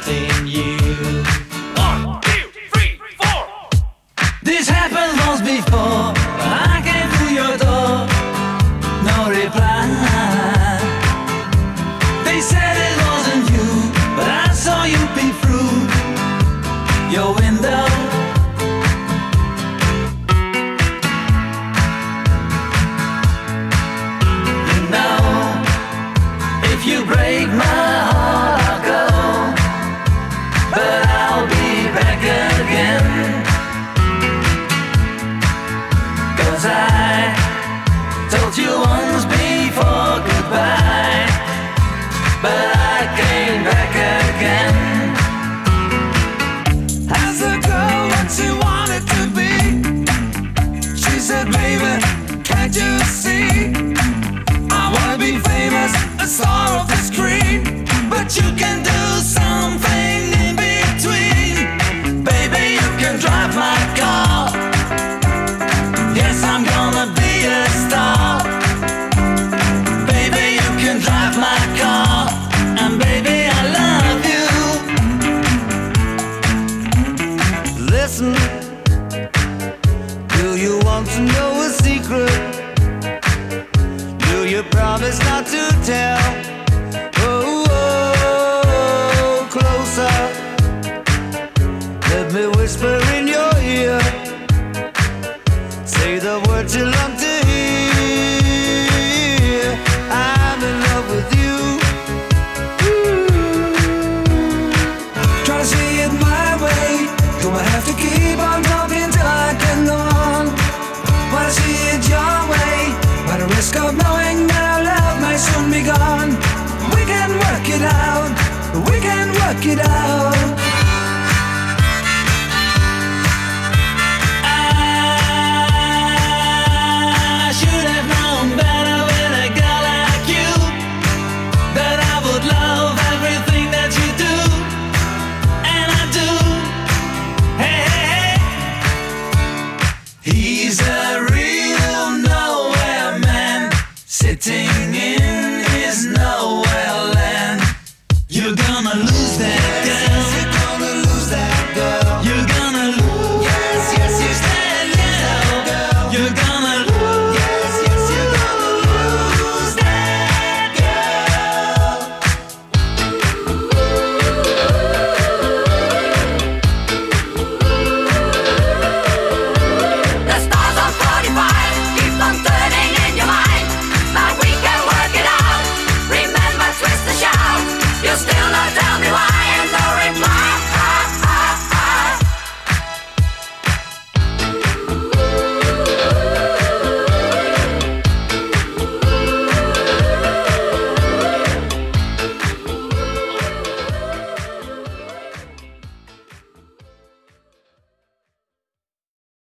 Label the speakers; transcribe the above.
Speaker 1: wanting you. 1, 2, 3, 4. This happened once before. I came through your door, no reply. They said it wasn't you, but I saw you peep through your window. You know, if you break my heart, I'll go, but I'll be back again. 'Cause I told you once before goodbye, but I came back again.
Speaker 2: Asked the girl what she wanted to be. She said, baby, can't you see? I wanna be famous, a star of the screen, but you can do something in between. Baby, you can drive my car. Yes, I'm gonna be a star. Baby, you can drive my car, and baby, I love you. Listen, do you want to know a secret? Do you promise not to tell? Oh, oh, closer. Let me whisper in your ear. Say the words you love to hear. I'm in love with you. Try to see it my way. Gonna have to keep on talking till I can go on. Wanna see it your way, by the risk of knowing that our love may soon be gone. We can work it out. We can work it out.
Speaker 1: I should have known better with a girl like you, that I would love everything that you do, and I do. Hey, hey, hey. He's a real nowhere man, sitting